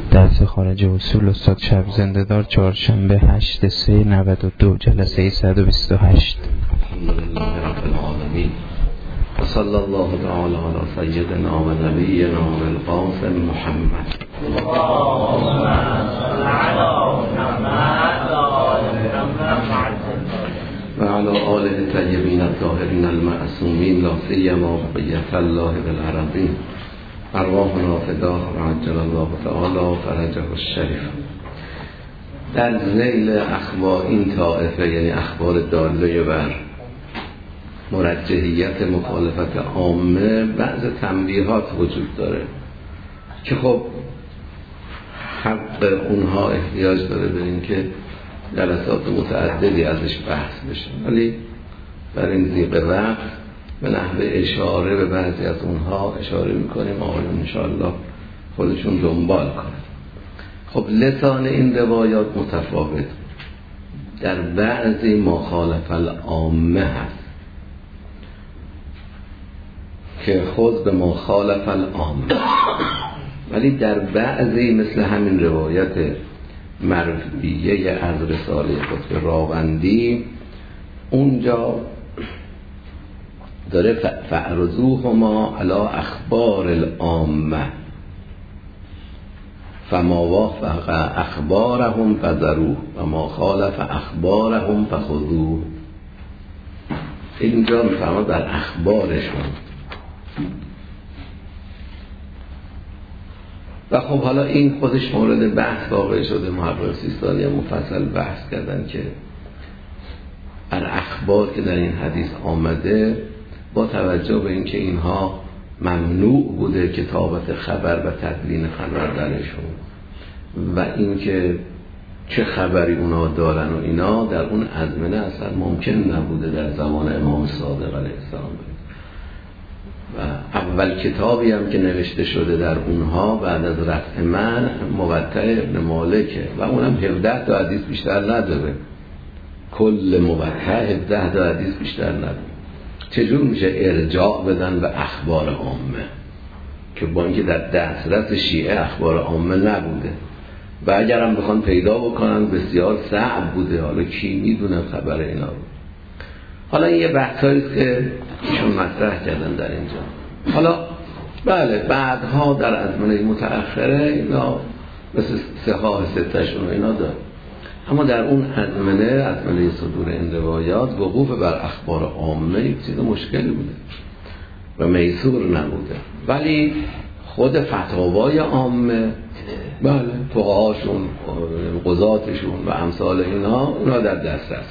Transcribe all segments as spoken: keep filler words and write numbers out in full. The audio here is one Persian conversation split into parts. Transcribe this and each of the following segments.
درس خارج اصول استاد شب زنده دار چهارشنبه هشت سه نود و دو جلسه صد و بیست و هشت. الحمدلله رب العالمین و صلی الله تعالی علی سیدنا و نبینا و القاسم محمد و علی آله طیبین الطاهرین المعصومین لا سیما بقیت الله بالارضین ارواحنا فداه و عجل الله تعالی فرجه الشریف. در ذیل اخبار این طائفه، یعنی اخبار داله بر مرجحیت مخالفت عامه، بعض تنبیهات وجود داره که خب حق اونها احتیاج داره به این که جلسات متعددی ازش بحث بشه، ولی در این ضیق وقت به نحو اشاره به بعضی از اونها اشاره میکنیم، آقایون انشاءالله خودشون دنبال کنن. خب لسان این روایات متفاوت، در بعضی مخالف العامه هست که خود به مخالف العامه، ولی در بعضی مثل همین روایت مرفیه از رساله قطب راوندی اونجا داره فعرضوهما علی اخبار العامه فما وافق اخبارهم فذروه و ما خالف اخبارهم فخذوه. اینجا میفرماد در اخبارشون. و خب حالا این خودش مورد بحث واقع شده، محقق سیستانی مفصل بحث کردن که در اخبار که در این حدیث آمده با توجه به اینکه اینها ممنوع بوده کتابت خبر و تدوین خبر درشون و اینکه چه خبری اونا دارن و اینا، در اون ازمنه اصلا ممکن نبوده در زمان امام صادق علیه السلام. و اول کتابی هم که نوشته شده در اونها بعد از رفع من موطأ ابن مالکه و اونم هفده تا حدیث بیشتر نداره، کل موطأ هفده تا حدیث بیشتر نداره. چجور میشه ارجاع بدن به اخبار عامه که با اینکه در دسترس شیعه اخبار عامه نبوده و اگر هم بخوان پیدا بکنن بسیار صعب بوده، حالا کی میدونه خبر اینا رو. حالا این یه بحثایی است که ایشون مطرح کردن در اینجا. حالا بله بعدها در ازمنه متأخره اینا مثل صحاح ستشون و اینا داره، اما در اون ازمنه ازمنه صدور این روایات وقوف بر اخبار عامه یک چیز مشکلی بوده و میسور نبوده، ولی خود فتاوای عامه بله فقهاشون قضاتشون و امثال اینا اونا در دست هست.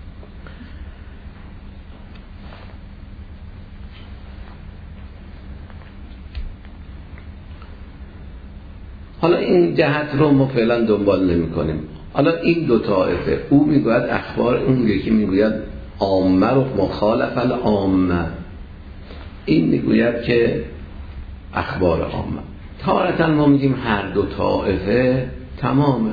حالا این جهت رو ما فعلا دنبال نمی کنیم. حالا این دو طایفه، او میگوید اخبار، اون یکی میگوید عامه رو مخالف العامه، این میگوید که اخبار عامه. تارتاً ما میگیم هر دو طایفه تمامه،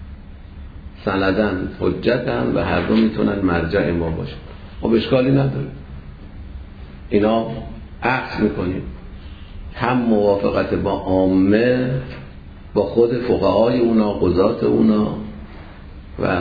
سندن حجتن و هر دو میتونن مرجع ما باشن، خب اشکالی نداره، اینا عکس میکنیم. هم موافقت با عامه با خود فقهای اونا، قضات اونا و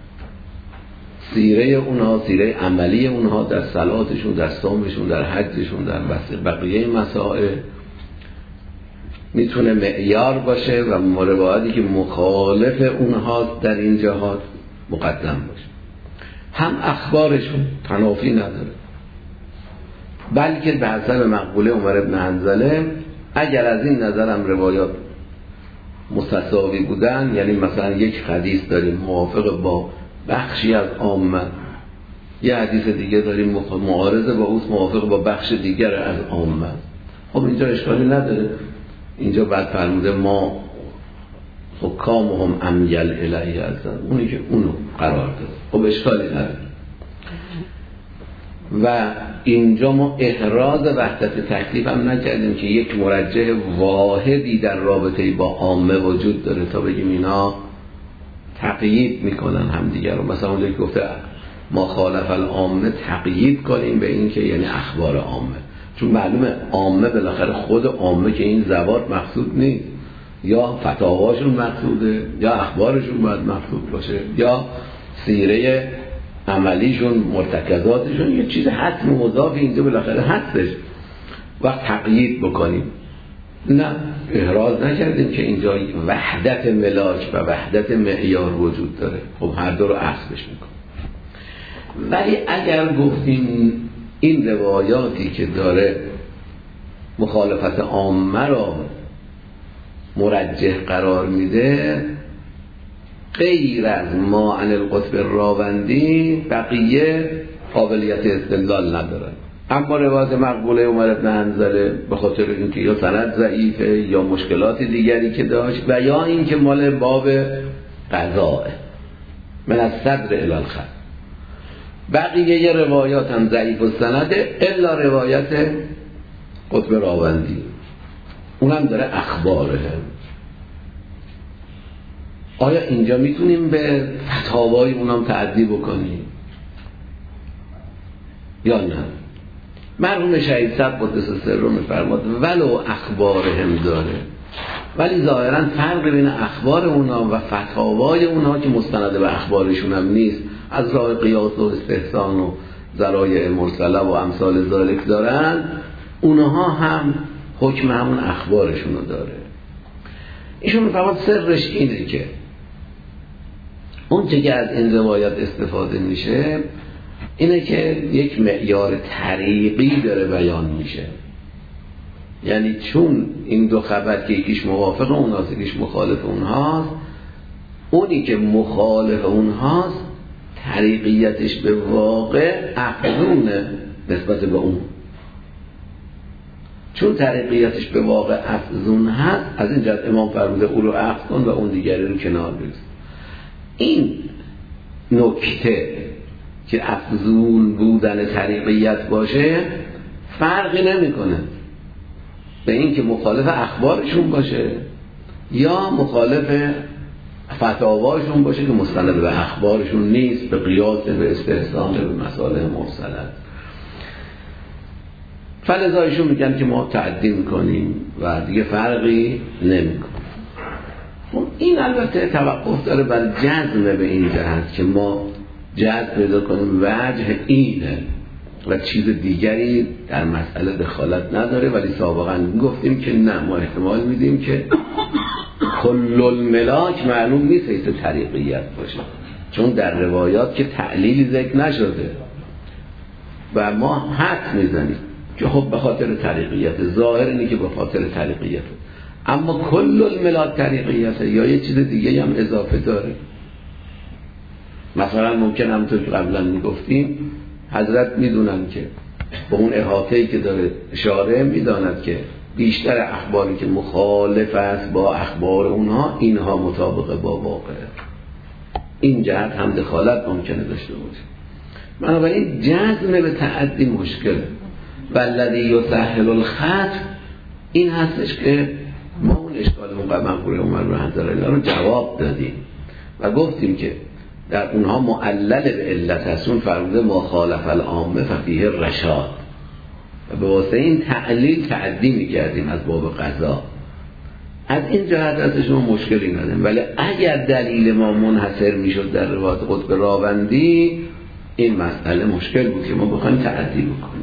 سیره اونا، سیره عملی اونها در صلاتشون، در صومشون، در حجشون، در بقیه مسائل میتونه معیار باشه و روایتی که مخالف اونها در این جهات مقدم باشه. هم اخبارشون تنافی نداره، بلکه به حسب مقبوله عمر ابن حنظله اگر از این نظرم روایات متساوی بودن، یعنی مثلا یک حدیث داریم موافق با بخشی از عامه، یه حدیث دیگه داریم معارض با اوست موافق با بخش دیگر از عامه، خب اینجا اشکالی نداره. اینجا بعد فرموده ما حکامهم امیل الیه هستن، اونی که اونو قرار داره، خب اشکالی نداره. و اینجا ما احراز وحدت تکلیف هم نکردیم که یک مرجح واحدی در رابطه با عامه وجود داره تا بگیم اینا تقیید میکنن هم دیگر رو. مثلا اونجا که گفته ما خالف العامه تقیید کنیم به این که یعنی اخبار عامه، چون معلومه عامه بالاخره خود عامه که این زوات مقصود نیست، یا فتاواشون مقصوده یا اخبارشون باید مقصود باشه یا سیره عملیشون مرتکزاتشون یه چیز حتم و مضافی اینجا بالاخره هستش. وقت تقیید بکنیم نه احراز نکردیم که اینجا وحدت ملاک و وحدت معیار وجود داره. خب هر دو رو عکسش میکنیم. ولی اگر گفتیم این روایاتی که داره مخالفت عامه را مرجح قرار میده غیر از ما عن القطب راوندی بقیه قابلیت استدلال ندارن. اما روایت مقبوله عمر بن حنظله به خاطر اینکه یا سند ضعیفه یا مشکلات دیگری که داشت و یا اینکه مال باب قضاء من از صدر الی الخط. بقیه یه روایات هم ضعیف و سنده الا روایت قطب راوندی اونم داره اخباره. آیا اینجا میتونیم به فتاوای اونم تعدی بکنیم یا نه؟ مرحوم شهید صدر قدس سره میفرماد ولو اخبارهم داره، ولی ظاهرا فرق بین اخبار اونا و فتاوای اونا که مستند به اخبارشون هم نیست از راه قیاس و استحسان و ذرایع مرسله و امثال ذالک دارن، اونها هم حکم همون اخبارشون رو داره. ایشون میفرماد سرش اینه که اون چه که از این روایت استفاده میشه اینه که یک معیار طریقی داره بیان میشه. یعنی چون این دو خبر که یکیش موافق اونهاست یکیش مخالف اونهاست، اونی که مخالف اونهاست طریقیتش به واقع افزونه نسبت به اون. چون طریقیتش به واقع افزون هست از این جهت امام فرموده او رو عفو کن و اون دیگری رو کنار بگذار. این نکته که افزون بودن طریقیت باشه فرقی نمیکنه به این که مخالف اخبارشون باشه یا مخالف فتاواشون باشه که مستند به اخبارشون نیست، به قیاس به استحسان به مسائل مرسلت. فلذایشون میگن که ما تعدی میکنیم و دیگه فرقی نمیکنه. خب این البته توقف داره بر جزم به این جهت که ما جزم پیدا کنیم وجه اینه و چیز دیگری در مسئله دخالت نداره، ولی سابقا گفتیم که نه، ما احتمال میدیم که کل الملاک معلوم نیست ایسا طریقیت باشه، چون در روایات که تعلیلی ذکر نشده و ما حد میزنیم که خب به خاطر طریقیت، ظاهر اینه که به خاطر طریقیت، اما کل الملاک طریقیت یا یه چیز دیگه هم اضافه داره. مثلا ممکن همونطور که قبلا میگفتیم حضرت میدونن که با اون احاطه‌ای که داره اشاره میداند که بیشتر اخباری که مخالف است با اخبار اونها اینها مطابقه با واقع، این جهت هم دخالت ممکنه داشته باشه. بنابراین جزم به تعدی مشکله. والذی یسهل الخط این هستش که ما اون اشکال مقبل عمر بن حنظله رو جواب دادیم و گفتیم که در اونها معلل به علت هستون فرموده ما خالف العامه ففیه رشاد و به واسه این تعلیل تعدی میکردیم از باب قضا. از این جهت ازش ما مشکلی نداریم، ولی اگر دلیل ما منحصر میشد در روایت قطب راوندی این مسئله مشکل بود که ما بخوایم تعدی بکنیم.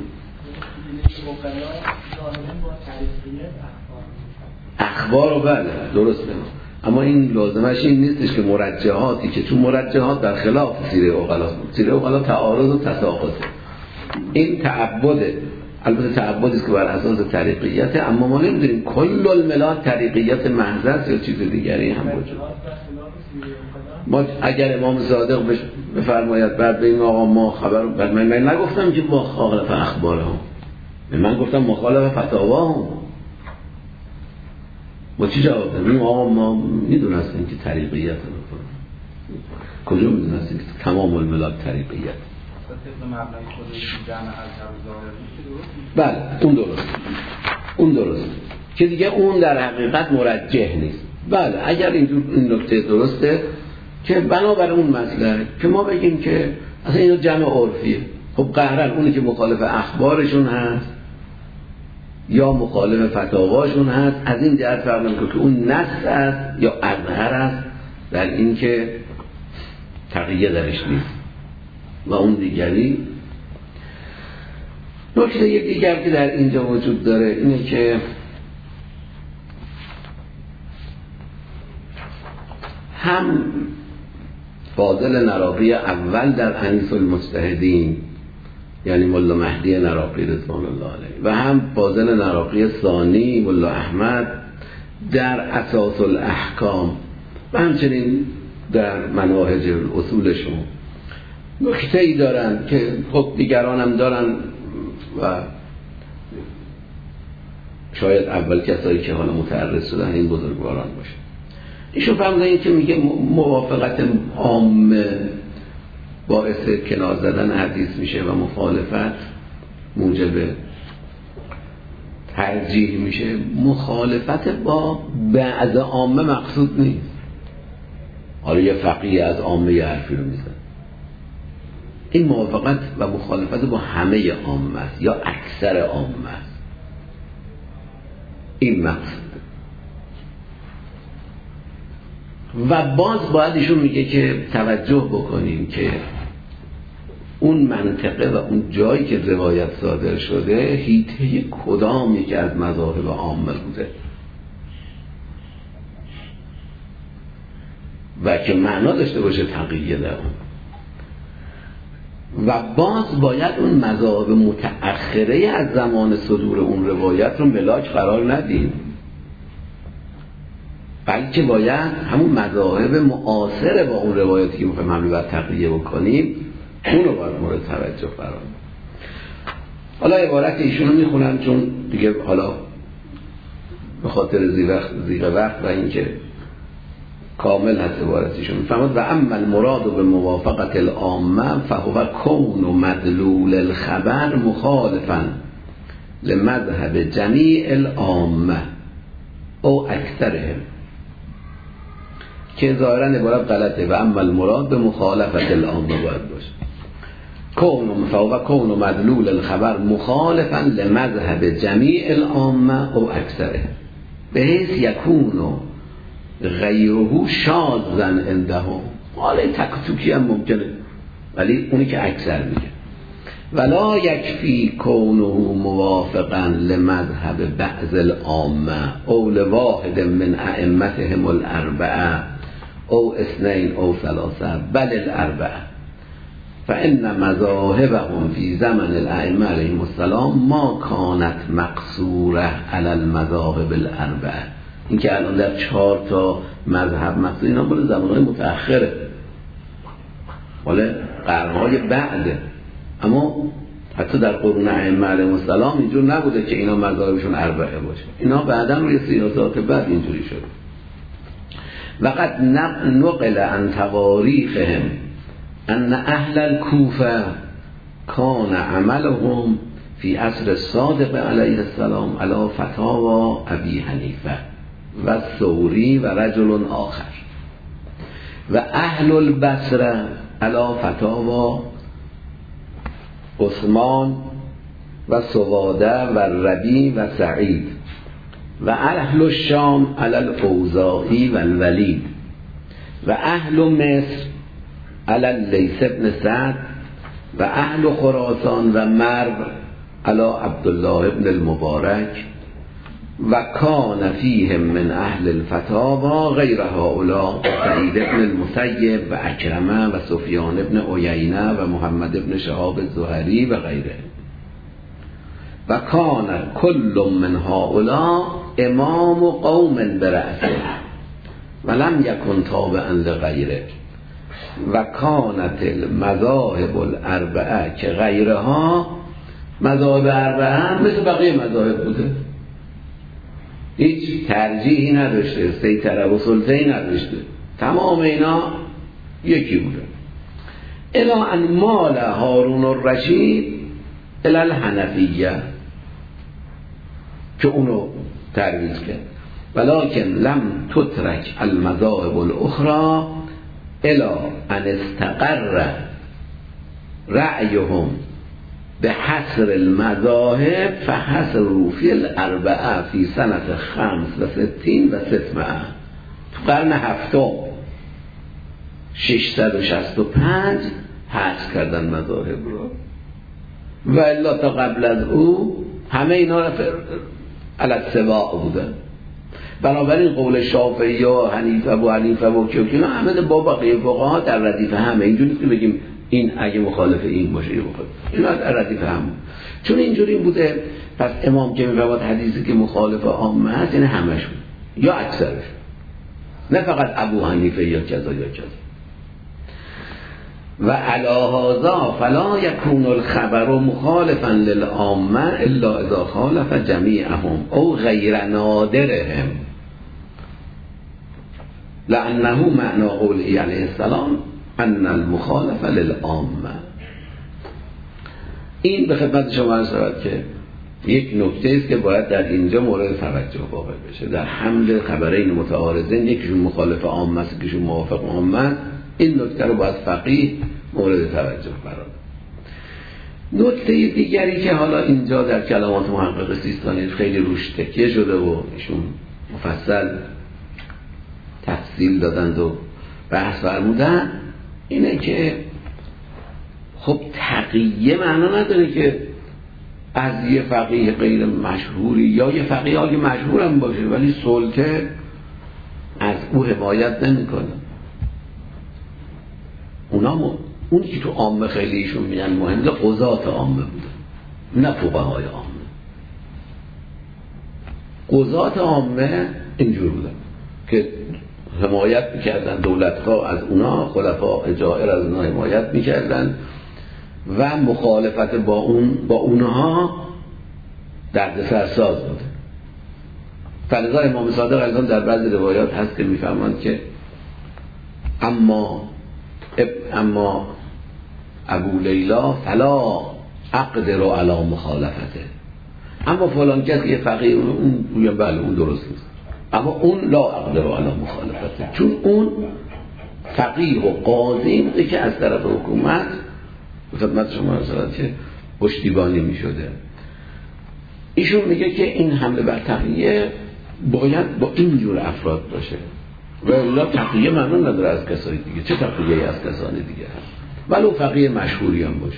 اخبار رو بله درسته، اما این لازمش این نیستش که مرجحاتی که چون مرجحات در خلاف سیره عقلا، سیره عقلا تعارض و تساقطه، این تعبده، البته تعبدی است که بر اساس طریقیت، اما ما نمیدونیم کل الملاک طریقیت محض است یا چیز دیگری هم وجود. ما اگر امام صادق بفرماید بعد به این آقا ما خبر بعد من, من نگفتم که با مخالف اخبار هم، من گفتم مخالف فتاوا هم، با چی جواب دادیم؟ آقا ما میدونستیم که طریقیت رو بکنیم. کجا میدونستیم که تمام الملاک طریقیت؟ بله اون درست، اون درست که دیگه اون در حقیقت مرجح نیست. بله اگر اینجور این نکته درسته که بنابر اون مسئله که ما بگیم که اصلا اینو جمع عرفیه، خب قهرن اونی که مخالف اخبارشون هست یا مخالف فتاواشون هست. از این جهت فرق نمیکنه که اون نص است یا اظهر است در این که تقیه درش نیست و اون دیگری. نکته یک دیگر که در اینجا وجود داره اینه که هم فاضل نراقی اول در انیس المجتهدین یعنی ملا مهدی نراقی رضوان الله علیه و هم فاضل نراقی ثانی ملا احمد در اساس الاحکام و همچنین در مناهج اصولشون نکته ای دارن که خب دیگران هم دارن و شاید اول کسایی که حالا متعرض شدن این بزرگواران باشه. ایشون فرمودن این که میگه موافقت عام باعث کنار زدن حدیث میشه و مخالفت موجب ترجیح میشه. مخالفت با بعض عامه مقصود نیست. حالا یه فقیه از عامه یه حرفی رو میزن، این موافقت و مخالفت با همه عامه است یا اکثر عامه است، این مقصود. و باز باید ایشون میگه که توجه بکنیم که اون منطقه و اون جایی که روایت صادر شده حیطه کدام یکی از مذاهب عامه بوده و که معنا داشته باشه تقیه در اون. و باز باید اون مذاهب متأخره از زمان صدور اون روایت رو ملاک قرار ندیم، بلکه باید همون مذاهب معاصر با اون روایتی که میخوایم حمله بر تقیه بکنیم اون رو باید مورد توجه قرار بدیم. حالا عبارت ایشون رو میخونم چون دیگه حالا به خاطر زیغ وقت و اینکه کامل هست عبارتشون. فرمود و اما المراد به موافقت العامه فهو کون و مدلول الخبر مخالفا لمذهب جمیع العامه او اکثرهم، که ظاهرا عبارت غلطه و اما المراد به مخالفت العامه باید باشه. کون فهو کون و مدلول الخبر مخالفا لمذهب جمیع العامه او اکثرهم بحیث یکونو غیره شاذن عندهم. حالا تکتوکی هم ممکنه ولی اونی که اکثر میگه ولا یکفی کونه موافقا لمذهب بعض العامه او لواحد من ائمتهم الاربعه او اثنین او ثلاثه بل الاربعه فان مذاهبهم فی زمن الائمه علیهم السلام ما کانت مقصوره علی المذاهب الاربعه. این که الان در چهار تا مذهب مقصود اینا بوده زمانهای متأخره، ولی قرنهای بعده، اما حتی در قرون ائمه علیهم السلام اینجور نبوده که اینا مذاهبشون اربعه باشه. اینا بعدا روی سیاسات بعد اینجوری شده. وقد نقل عن تواریخهم ان اهل الکوفه کان عملهم فی عصر الصادق علیه السلام علی فتاوی ابی حنیفه و ثوری و رجل آخر و اهل البصره علی فتاوی عثمان و سواده و ربی و سعید و اهل الشام علی الاوزاعی و الولید و اهل مصر علی اللیث بن سعد و اهل خراسان و مرو علی عبدالله بن المبارک و کان فیهم من اهل الفتاوی غیر هؤلاء سعید بن المسیب و اکرمه و سفیان بن عیینه و محمد بن شهاب الزهری و غیره و کان کل من هؤلاء امام قوم برأسه ولم یکن تابعا لغیره و کانت المذاهب الاربعه که غیرها مذاهب اربعه مثل بقیه مذاهب بوده، هیچ ترجیحی نداشته، سیطره و سلطه‌ای نداشته، تمام اینا یکی بوده. الا ان مال هارون الرشید الی الحنفیه که اونو ترویج کرد ولکن لم تترک المذاهب الاخرى الا ان استقر رأیهم به حصر المذاهب فحصر روفی الاربعه فی سنت خمس و ستین و ستمعه، تو قرن هفتم ششصد و شصت و پنج حصر کردن مذاهب رو، و الا تا قبل از او همه اینا را علت سواء بودن. بنابراین قول شافعی و حنیفه و حنیفه و کیوکینا همه با بقیه فقها در ردیف همه. اینجوری نیست که بگیم این اگه مخالف این باشه این مخالف، اینا در ردیف هم. چون اینجوری بوده پس امام که میفرماد حدیثی که مخالف عامه است یعنی همشون یا اکثرش، نه فقط ابو حنیفه یا کذا یا کذا. و علی هذا فلا یکون الخبر مخالفا للعامه الا اذا خالف جمیعهم او غیر نادرهم، لانه معنی قوله علیه السلام ان المخالف للعامه. این به خدمت شما عرض شود که یک نکته است که باید در اینجا مورد توجه واقع بشه. در حمل خبرین متعارضین یکیشون مخالف عامه است یکیشون موافق عامه است، این نکته رو باید فقیه مورد توجه قرار بده. نکته دیگری که حالا اینجا در کلمات محقق سیستانی خیلی روش تکیه شده و ایشون مفصل تفصیل دادند و بحث فرمودن اینه که خب تقیه معنا نداره که از یه فقیه غیر مشهوری یا یه فقیه های مشهور هم باشه ولی سلطه از او حمایت نمی کنه. اونا م... اونی که تو عامه خیلی ایشون میگن مهمه قضات عامه بوده، نه فقهای عامه. قضات عامه اینجور بودن که حمایت میکردن، دولت‌ها از اونا، خلفاء جائر از اونا حمایت میکردن و مخالفت با اون با اونها دردسرساز بوده. فلذا امام صادق علیه السلام در بعضی روایات هست که میفهمند که اما اما ابو لیلا فلا اقدر علی مخالفته، اما فلان کسی یه فقیه اون اون بله اون درست نیست، اما اون لا اقدر علی مخالفته، چون اون فقیه و قاضی بوده که از طرف حکومت خدمت شما رسالت که پشتیبانی می شده. ایشون میگه که این حمله بر تقیه باید با اینجور افراد باشه و الا تقیه معنی نداره از کسانی دیگه. چه تقیه از کسانی دیگه هست ولو فقیه مشهوری هم باشه.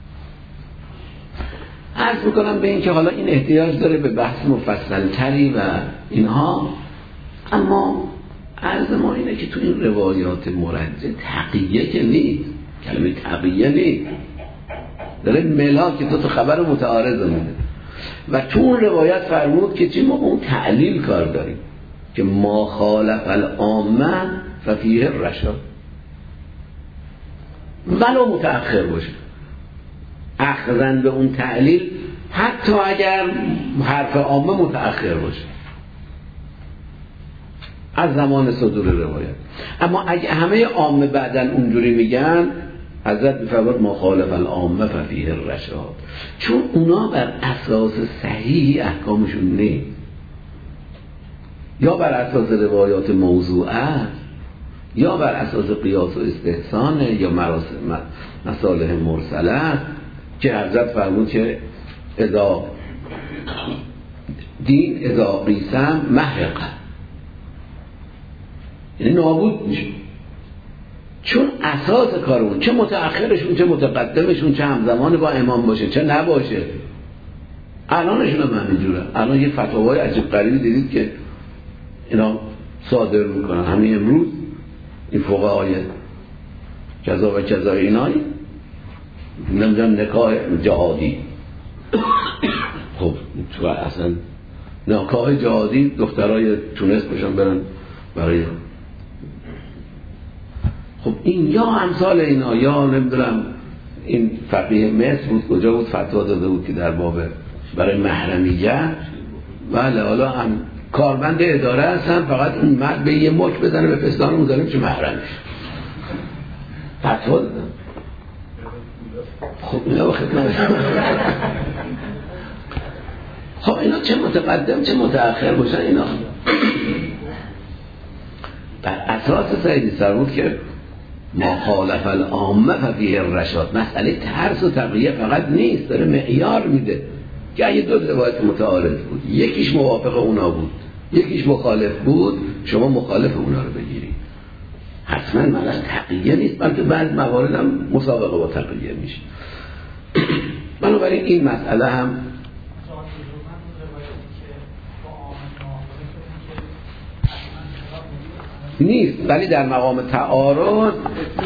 عرض میکنم به این که حالا این احتیاج داره به بحث مفصل تری و اینها، اما عرض ما اینه که تو این روایات مرجع تقیه که نیست، کلمه تقیه نیست، داره ملاک که تو تو خبر متعارض میده و تو اون روایت فرمود که چی ما اون تعلیل کار داریم که ما خالف العامه ففیه الرشاد ولو متأخر باشه، اخذن به اون تعلیل حتی اگر حرف عامه متأخر باشه از زمان صدور روایت. اما اگه همه عامه بعدن اونجوری میگن حضرت میفرماد ما خالف العامه ففیه الرشاد، چون اونا بر اساس صحیحی احکامشون نیست، یا بر اساس روایات موضوعه یا بر اساس قیاس و استحسان یا مراسم مصالح مرسله که حضرت فرمود که اذا دین اذا قیسم محرقه، یعنی نابود میشه، چون اساس کارمون چه متأخرشون چه متقدمشون چه همزمان با امام باشه چه نباشه. الانشون هم همینجوره. الان یه فتاوای عجیب غریبی دیدید که اینا صادر میکنن همین امروز این فقهای کذا و کذا اینایی نمیدونم نکاح جهادی. خب تو اصلا نکاح جهادی دخترای تونس باشن برن برای، خب این یا امثال اینا یا نمیدونم این فقیه مصر بود کجا بود فتوا داده بود که در باب برای محرمیت بله حالا هم کارمند اداره هستن فقط اون مرد به یه مک بزنه به پستان مزالم چه محرمش فتوا دادن. خب اینا به خدمت خب اینا چه متقدم چه متأخر باشن اینا بر اساس سیدی سر بود که ما خالف العامه ففیه الرشاد. مسئله ترس و تقیه فقط نیست، داره معیار میده که اگه دو روایت متعارض بود، یکیش موافق اونا بود یکیش مخالف بود، شما مخالف اونا رو بگیرید. حتما معنیش تقیه نیست، بلکه بعض موارد هم مسابقه با تقیه میشه. بنابراین این مسئله هم نیست، ولی در مقام تعارض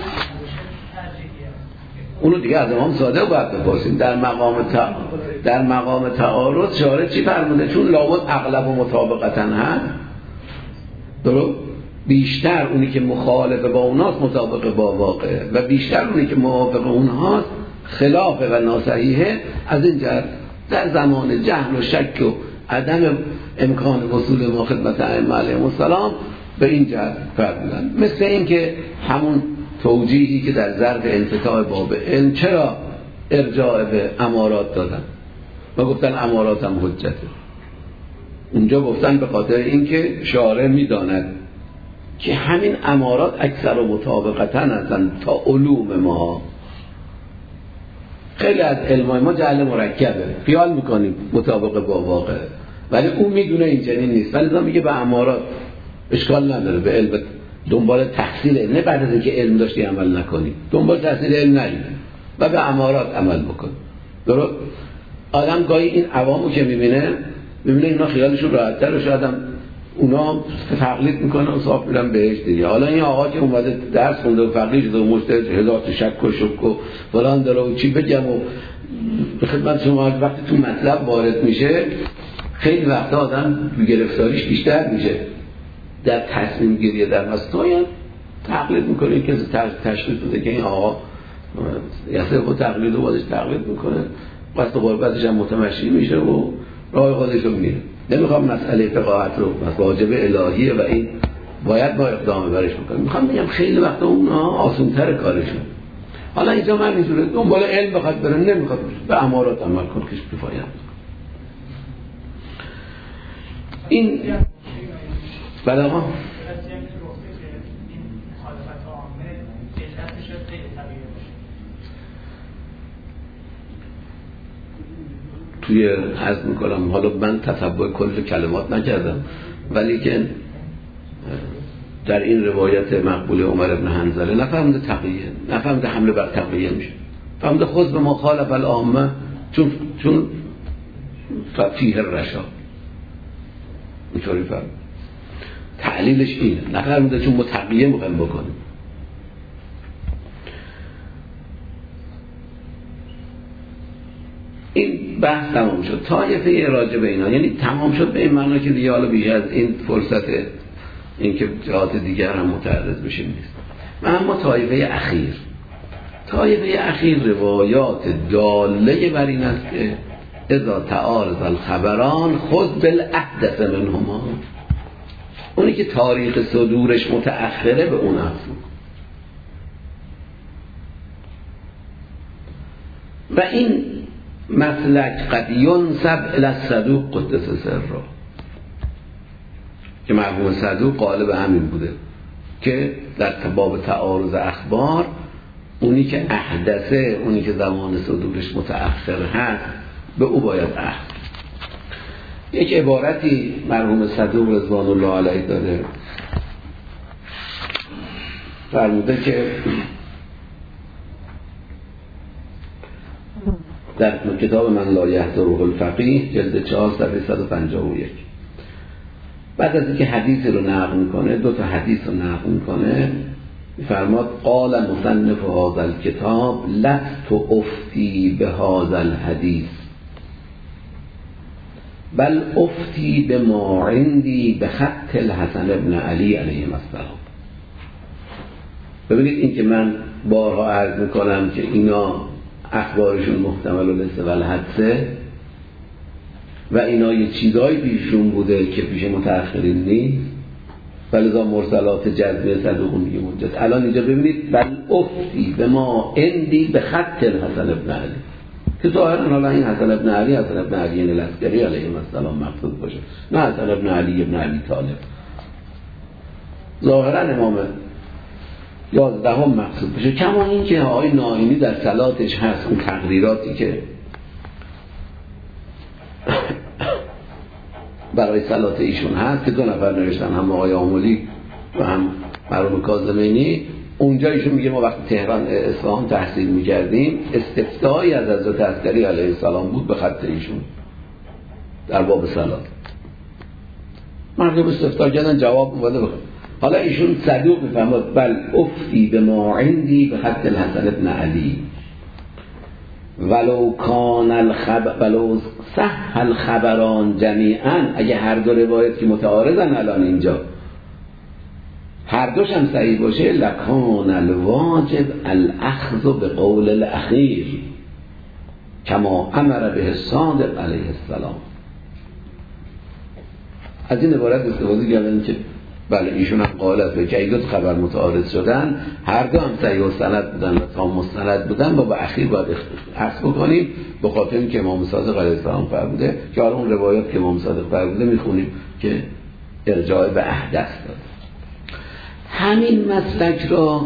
اونو دیگه از امام صادق باید بپرسیم. در مقام تا... در مقام تعارض شارع چی فرموده؟ چون لابد اغلب و مطابقتا هست، درست؟ بیشتر اونی که مخالف با اوناست مطابق با واقع و بیشتر اونی که موافق اونهاست خلاف و ناصحیحه. از این جهت در زمان جهل و شک و عدم امکان وصول ما خدمت ائمه علیهم السلام به این جهت فرمودن. مثل این که همون توجیهی که در ضرب انفتاح باب علم چرا ارجاع به امارات دادن و گفتن امارات هم حجته، اونجا گفتن به خاطر اینکه شارع میداند که همین امارات اکثر و مطابقتا هستن تا علوم ما. خیلی از علمای ما جهل مرکبه، خیال میکنیم مطابق با واقع، ولی اون میدونه این چنین نیست، ولی ازا میگه به امارات اشکال نداره، به علم دنبال تحصیل علم، نه بعد از اینکه علم داشتی عمل نکنی، دنبال تحصیل علم نرید و به امارات عمل بکن. درست؟ آدم گاهی این عوامو که میبینه میبینه اینا خیالشون راحت‌تر و شاید هم اونا تقلید میکنن و صاف میرن بهش دیگه. حالا این آقا که اومده درس خونده و فقیه شده و مجتهد هزار تا شک و شک و فلان داره و چی بگم و به خدمت شما وقتی تو مطلب وارد میشه خیلی وقتا آدم گرفتاریش بیشتر میشه در تصمیم گیری در مسائل. تقلید میکنه، کسی تشخیص بده که این آقا یاسر با تقلید و بازش تقلید میکنه، پس تو قربتش هم متمشی میشه و راه خودش رو میره. نمیخوام مسئله فقاهت رو واجب الهیه و این باید با اقدام برش بکنم، میخوام بگم خیلی وقتا اونا آسان‌تر کارشون. حالا اینجا من میذاره دنبال علم بخواد بره، نمیخواد به امارات عمل کن که کفایت. این بله آقا توی عرض میکنم، حالا من تتبع کل کلمات نکردم، ولی که در این روایت مقبول عمر ابن حنظله نفهمده تقیه، نفهمده حمله بر تقیه میشه، فهمده خود به ما خالف العامه چون چون فیه الرشاد، اینطوری فهم تعلیلش اینه، نفهمده چون متقیه مقیم بکنیم. این بحث تمام شد. طایفه راجع به اینا یعنی تمام شد به این معنا که دیگه حالا بیش از این فرصت این که جهات دیگر هم متعرض بشیم نیست. و اما طایفه اخیر طایفه اخیر روایات داله بر این است که اذا تعارض الخبران خذ بالاحدث منهما، اونی که تاریخ صدورش متأخره به اون افزون. و این مسلک قد ینسب الی الصدوق قدس سره، که مرحوم صدوق قالب همین بوده که در باب تعارض اخبار اونی که احدثه، اونی که زمان صدورش متأخر هست به او باید عهد. یک عبارتی مرحوم صدوق رضوان الله علیه داره، فرموده که در کتاب من لا یحضره الفقیه جلد چهار صفحه صد و پنجاه و یک، بعد از اینکه حدیث رو نقل میکنه، دو تا حدیث رو نقل میکنه، فرماد قال مصنف هذا الكتاب لست افتی به هذا الحدیث بل افتی به ما عندی به خط الحسن ابن علی علیه السلام. ببینید این که من بارها عرض میکنم که اینا اخبارشون محتمل و لسه و الحدثه و اینا یه چیزایی پیششون بوده که پیش متأخرین نیست، ولذا مرسلات جزمه صدوق میگه حجت. الان اینجا ببینید بل افتی به ما عندی به خط الحسن ابن علی، که ظاهرا حالا این حسن ابن علی حسن ابن علی العسکری علیه السلام مقصود باشه، نه حسن ابن علی ابن علی طالب. ظاهرا امام یازدهم مقصود بشه. کما این که آقای ناینی در صلاتش هست، اون تقریراتی که برای صلات ایشون هست که دو نفر نوشتن، هم آقای آملی و هم مرحوم کاظمینی. اونجا ایشون میگه ما وقتی تهران اصفهان تحصیل میکردیم استفتایی از حضرت عسکری علیه السلام بود به خط ایشون در باب صلات. مردم استفتار کردن، جواب اومده بخواد. حالا ایشون صدوق میفرماد بل افتی به ما عندی به خط الحسن ابن علی ولو کان الخبر ولو صح الخبران جمیعا، اگه هر دو روایت که متعارضن الان اینجا هر دوش هم صحیح باشه، لکان الواجب الاخذ به قول الاخیر کما امر به الصادق علیه السلام. از این عبارت استفاده کردن که بله ایشون هم قائل به که دو خبر متعارض شدن، هر دو هم صحیح و سند بودن و تام مستند بودن، با به اخیر باید اخذ بکنیم به خاطر اینکه امام صادق علیه السلام فرموده که حالا اون روایات که امام صادق فرموده میخونیم که ارجاع به احدث داد. همین مسلک را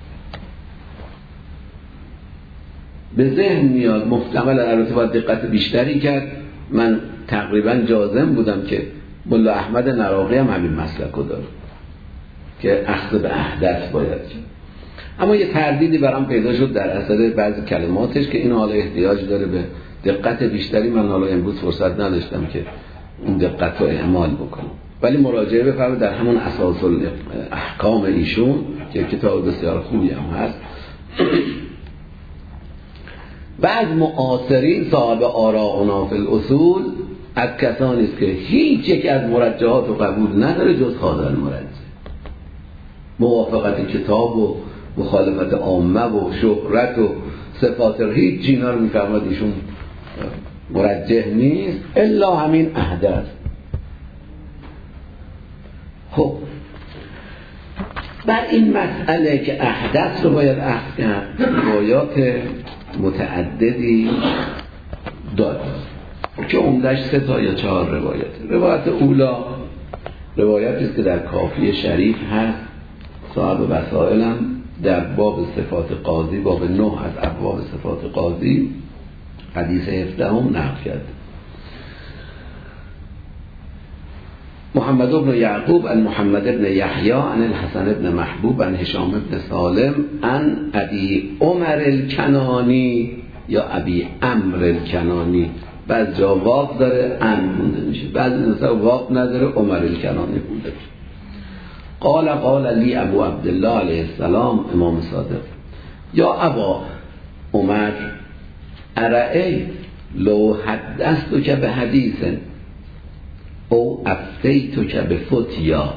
به ذهن میاد، محتمل البته باید دقت بیشتری کرد. من تقریبا جازم بودم که ملا احمد نراقی هم همین مسلک رو داره که اخذ به احدث باید کرد، اما یه تردیدی برام پیدا شد در اثر بعضی کلماتش که این حالا احتیاج داره به دقت بیشتری. من حالا امروز فرصت نداشتم که اون دقت رو اعمال بکنم، ولی مراجعه بفرمایید در همون اساس احکام ایشون که کتاب بسیار خوبی هم هست. بعض معاصرین صاحب آراء فی الاصول از کسانی است که هیچ یک از مرجحات رو قبول نداره جز خاضر المرجح. موافقت کتاب و مخالفت عامه و شهرت و صفات هیچ جینا رو میفرماد ایشون مرجح نیست الا همین احدث. خب بر این مسئله که احدث رو باید اخذ کرد روایات متعددی داره که عمدش سه تا یا چهار روایت. روایت اولا روایتی است که در کافی شریف هست، صاحب وسائل هم در باب صفات قاضی، باب نه از ابواب صفات قاضی، حدیث هفدهم نقل کرد. محمد بن یعقوب عن محمد بن یحیی عن الحسن بن محبوب عن هشام بن سالم عن ابی عمر الکنانی یا ابی عمرو الکنانی، بعض جا واو داره ان مونده میشه، بعضی نسخه واو نداره عمر الکنانی مونده میشه. قال قال لی ابو عبدالله علیه السلام، امام صادق، یا ابا عمر ارأی لو حدثتک به حدیث او افتیتک به فتیا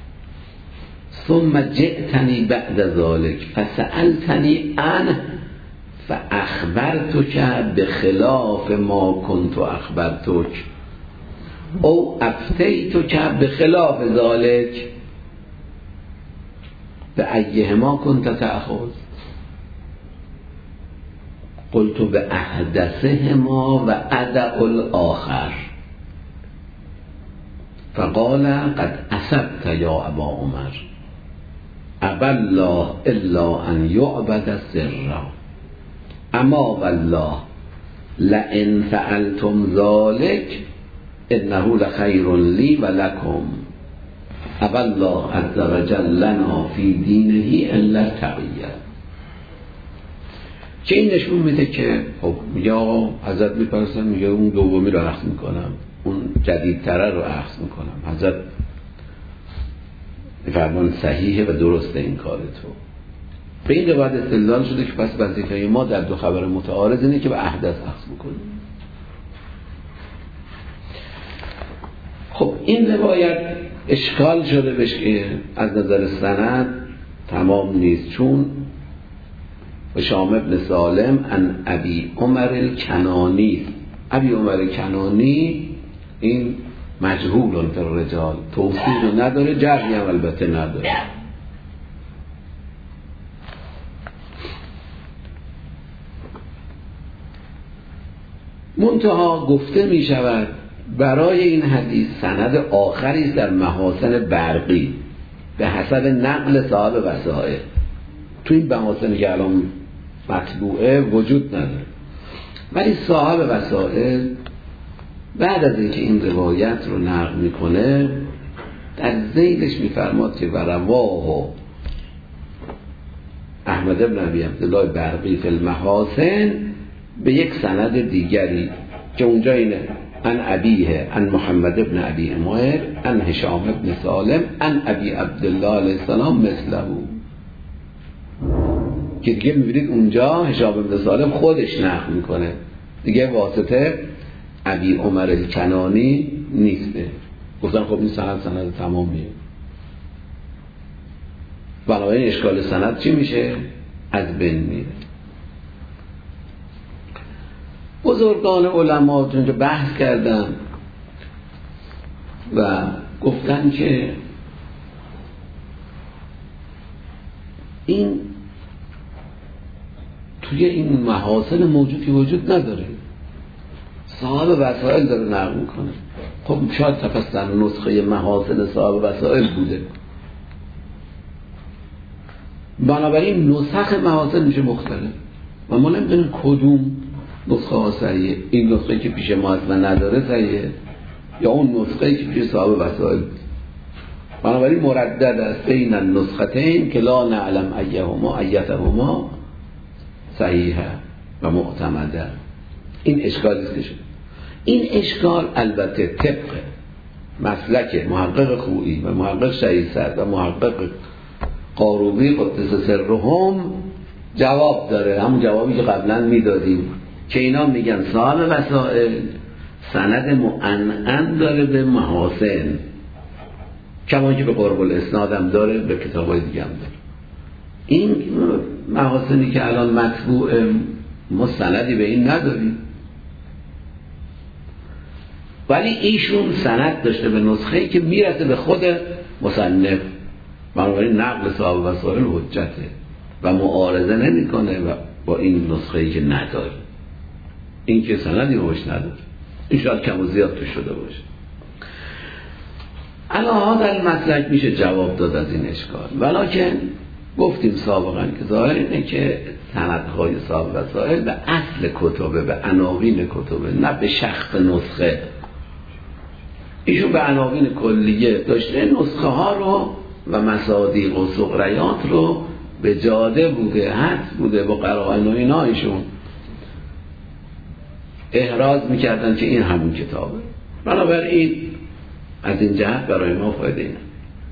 ثم جئتنی بعد ذلك فسألتنی عنه فاخبرتک بخلاف ما كنت اخبرتک او افتیتک بخلاف ذلك بأیهما كنت تأخذ؟ قلت بأحدثهما و ادع الآخر. فقال قد اصبت یا ابا عمر ابا الله الا ان یعبد سرا اما والله لئن فعلتم ذلك انه لخیر لی و لکم ابا الله عز وجل لنا فی دینه الا التقیه. که این نشون میده که خب میگه آقا حضرت میپرسن، میگه اون دومی رو اخذ میکنم، اون جدیدتره رو اخذ میکنم. حضرت فرمان صحیحه و درسته این کار تو. به این روایت استدلال شده که پس وظیفه ما در دو خبر متعارض اینه که به احدث اخذ میکنیم. خب این روایت اشکال شده بهش که از نظر سند تمام نیست، چون هشام ابن سالم ان ابی عمر الکنانی، ابی عمر الکنانی این مجهول در رجال، توصیل نداره، جرحی هم البته نداره. منتها گفته می شود برای این حدیث سند آخری در محاسن برقی به حسب نقل صاحب وسائل تو این محاسنی که الان مطبوعه وجود نداره. ولی صاحب وسائل بعد از اینکه این روایت رو نقل میکنه در ذیلش میفرماد که رواه احمد بن ابی عبدالله برقی فی المحاسن به یک سند دیگری که اونجا اینه ان ابیه ان محمد بن ابی امیر ان هشام بن سالم ان ابی عبدالله علیه السلام مثله، که دیگه میبینید اونجا هشام بن سالم خودش نقل میکنه دیگه، واسطه ابی عمر الکنانی نیسته. گفتن خب این سند سند تمامیه، بنابراین اشکال سند چی میشه؟ از بین میره. بزرگان علما اونجا بحث کردن و گفتن که این توی این محاسن موجودی وجود نداره، صاحب وسائل داره نقل میکنه. خب شاید تپس در نسخه محاسن صاحب وسائل بوده، بنابراین نسخ محاسن میشه مختلف و ما نمیدونیم کدوم نسخه ها صحیحه. این نسخه که پیش ما اصلا نداره صحیحه یا اون نسخه که پیش صاحب وسائل. بنابراین مردد است بین النسختین که لا نعلم ایهما ایتهما صحیحه و معتمده. این اشکالی است که شد. این اشکال البته طبق مسلک محقق خویی و محقق شهیصد و محقق قاروبی قدس سرهم جواب داره، همون جوابی که قبلا میدادیم که اینا میگن صاحب وسائل سند معنعن داره به محاسن، کما که به قرب الاسناد هم داره، به کتابای دیگه هم داره. این محاسنی که الان مطبوع ما سندی به این نداریم، ولی ایشون سند داشته به نسخه‌ای که میرسه به خود مصنف، بنابراین نقل صاحب وسائل حجته و معارضه نمیکنه و با این نسخه‌ای که نداره. این که سندی روش نداره، این شاید کم و زیاد تو شده باشه. الان در المسلک میشه جواب داد از این اشکال، ولکن گفتیم سابقا که ظاهر اینه که سندهای صاحب وسائل به اصل کتبه، به عناوین کتبه، نه به شخص نسخه. ایشون به عناوین کلیه داشته، نسخه ها رو و مصادیق و سقریات رو به جاده بوده، حد بوده، با قرائن و اینا ایشون احراز میکردن که این همون کتابه. بنابراین از این جهت برای ما فایده اینه.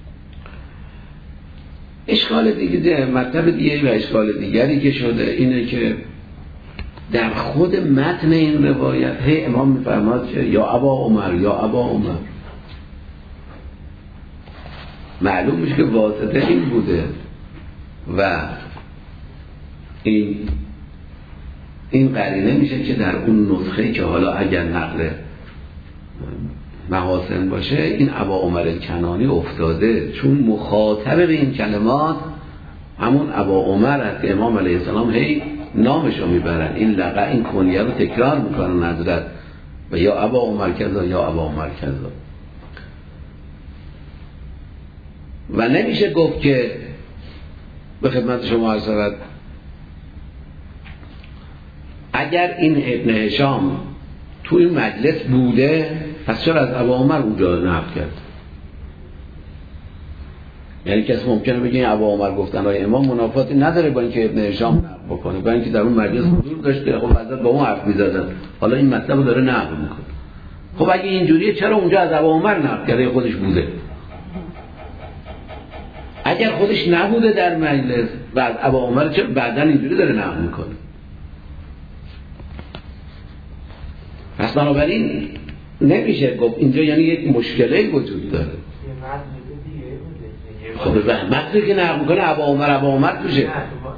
اشکال دیگه، مطلب دیگه و اشکال دیگری که شده اینه که در خود متن این روایت هی امام میفرماد که یا ابا عمر یا ابا عمر. معلوم میشه که واسطه این بوده و این این قرینه میشه که در اون نسخه که حالا اگر نقل محاسن باشه این ابا عمر کنانی افتاده، چون مخاطب به این کلمات همون ابا عمر است که امام علیه السلام هی نامشو میبرن، این لقب این کنیه رو تکرار میکنن حضرت و یا ابا عمر کذا یا ابا عمر کذا. و نمیشه گفت که به خدمت شما عرض شود اگر این ابن هشام تو این مجلس بوده پس چرا از ابا عمر اونجا نقل کرد؟ یعنی کسی ممکنه بگه این ابا عمر گفتن های امام منافاتی نداره با اینکه ابن هشام نقل بکنه، با اینکه در اون مجلس حضور داشته، خب حضرت با اون حرف می‌زدن، حالا این مطلب رو داره نقل میکنه. خب اگه اینجوریه چرا اونجا از ابا عمر نقل کرده؟ خودش بوده. اگر خودش نبوده در مجلس و از ابا عمر چرا بعداً اینجوری داره نقل میکنه؟ پس بنابراین نمیشه گفت اینجا یعنی یک مشکلی وجود داره. خب مطلبی که نقل میکنه ابا عمر ابا عمر توشه.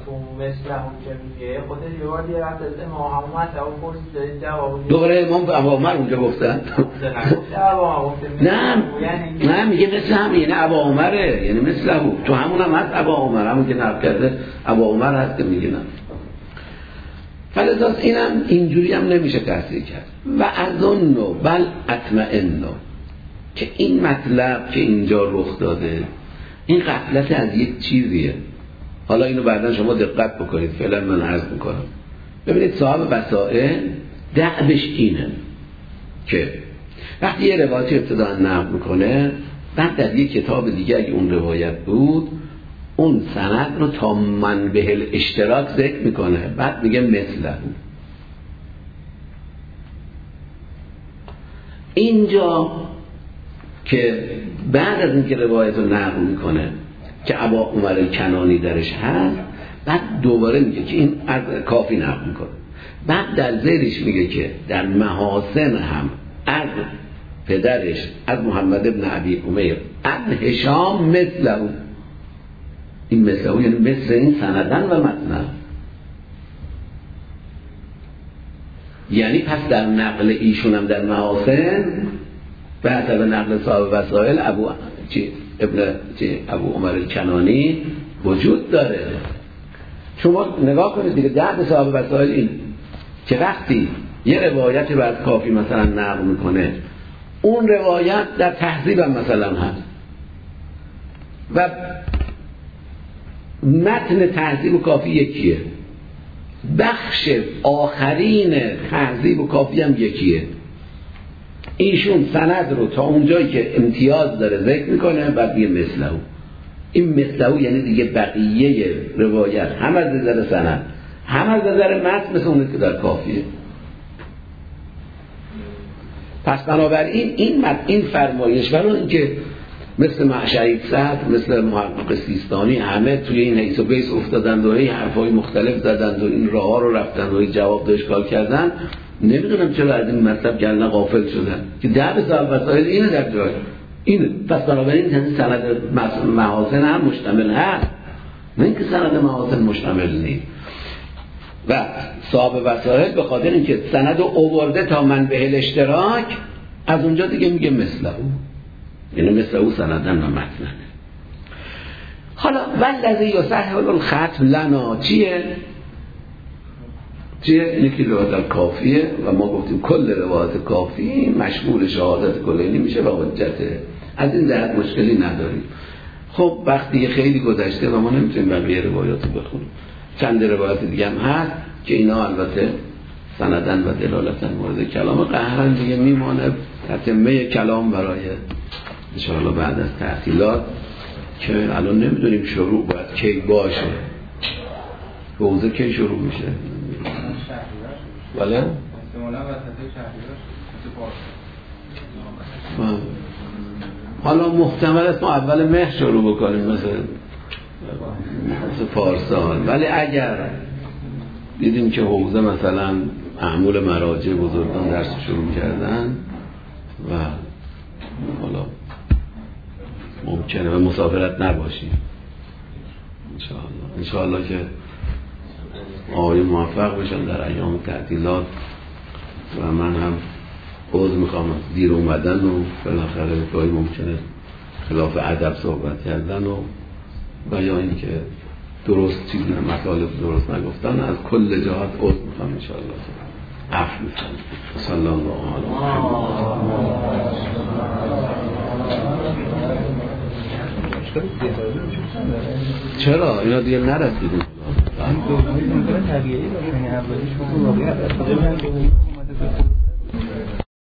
دوباره امام به ابا عمر اونجا گفتن. نه نه میگه مثل هم، یعنی ابا عمره، یعنی مثل ابو تو همون هم هست ابا عمر، همون که نقل کرده ابا عمر هست که میگه نه. فلذا اینم اینجوری هم نمیشه تحصیل کرد. و اظن بل اطمئن که این مطلب که اینجا رخ داده این غفلت از یک چیزیه حالا اینو بعدا شما دقت بکنید، فعلا من عرض میکنم. ببینید صاحب وسائل دعبش اینه که وقتی یه روایتی ابتدا نقل میکنه، بعد در یک کتاب دیگه اگه اون روایت بود اون سند رو تا منبع الاشتراک ذکر میکنه، بعد میگه مثله. اینجا که بعد از اینکه روایت رو نقل میکنه که ابا عمر الکنانی درش هست، بعد دوباره میگه که این از کافی نقل میکنه، بعد در زیرش میگه که در محاسن هم از پدرش از محمد ابن ابی امیر از هشام مثله. این مثله یعنی مثل این سندن و متن، یعنی پس در نقل ایشون هم در محاسن به حسب نقل صاحب وسائل ابو چی ابن چی ابو عمر الکنانی وجود داره. شما نگاه کنید دیگه، درد صاحب وسائل این که وقتی یه روایتی بعد کافی مثلا نقل میکنه، اون روایت در تهذیب هم مثلا هست و متن تهذیب و کافی یکیه، بخش آخرین تهذیب و کافی هم یکیه. ایشون سند رو تا اونجایی که امتیاز داره ذکر میکنه، بعد یه مثله. این مثله یعنی دیگه بقیه روایت هم از نظر سند هم از نظر متن مثل اونه که در کافیه. پس بنابراین این متن این فرمایش برای اینکه مثل معشری صدر، مثل محقق سیستانی همه توی این حیث و بیس افتادند و این حرفای مختلف زدند و این راه ها رو رفتند و جواب داشت کار کردن، نمیدونم چرا از این مطلب گلنه غافل شدن که در صاحب وسائل اینه در جای اینه. پس بنابراین این سند محاسن هم مشتمل هست، نه اینکه سند محاسن مشتمل نیست. و صاحب وسائل به خاطر اینکه سند رو آورده تا منبع الاشتراک، از اونجا دیگه میگه مثله، یعنی مثل او سندن و متنن. حالا والذی یصحح الختم لنا چیه؟ چیه؟ یکی روایت کافیه و ما گفتیم کل روایت کافی مشمول شهادت کلینی میشه و حجته، از این جهت مشکلی نداریم. خب وقتی خیلی گذشته و ما نمیتونیم بقیه روایات رو بخونیم، چند روایت دیگه هم هست که اینا البته سندن و دلالتن مورد کلام قهرن دیگه میمانه تتمه کلام برای انشاءالله بعد از تعطیلات که الان نمیدونیم شروع باید کی باشه، حوزه کی شروع میشه بله؟ حالا محتمل است ما اول مهر شروع بکنیم مثل مثل پارسال، ولی اگر دیدیم که حوزه مثلا اعمال مراجع بزرگان درس شروع کردن و حالا ممکنه به مسافرت نباشیم انشاءالله انشاءالله که آقای موفق بشن در ایام تعطیلات و من هم عذر میخوام از دیر اومدن و بالاخره گاهی ممکنه خلاف ادب صحبت کردن و و یا اینکه درست چیزی مطالب درست نگفتن، از کل جهات عذر میخوام انشاءالله عفو میکنم. صلی الله علیه و چرا اینا دیگه نرسیدیم طبیعی باشه، یعنی اولیش بود واقعا